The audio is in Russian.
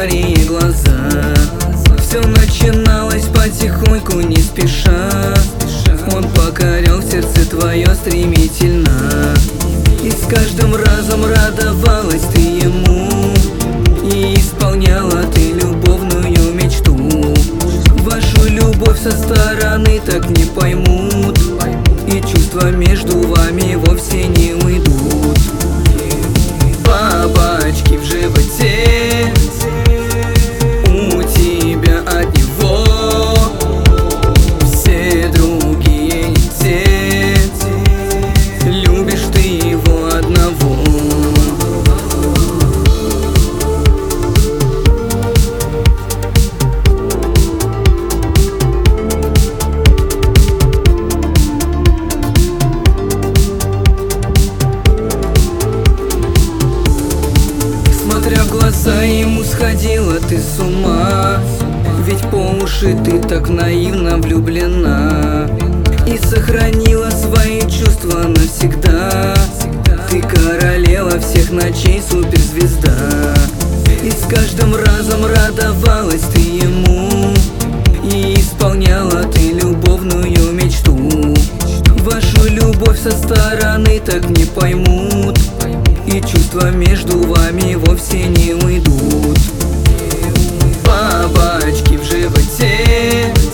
карие глаза. Все начиналось потихоньку, не спеша. Он покорял сердце твое стремительно, и с каждым разом радовалась ты ему, и исполняла ты любовную мечту. Вашу любовь со стороны так не поймут, и чувства между вами вовсе не уйдут. Бабочки в животе у тебя от него, все другие не те, любишь ты его одного. Смотря в глаза ему, сходила ты с ума, ведь по уши ты так наивно влюблена, и сохранила свои чувства навсегда. Ты королева всех ночей, суперзвезда, и с каждым разом радовалась ты ему, и исполняла ты любовную мечту. Вашу любовь со стороны так не поймут, и чувства между вами вовсе не уйдут. Бабочки в животе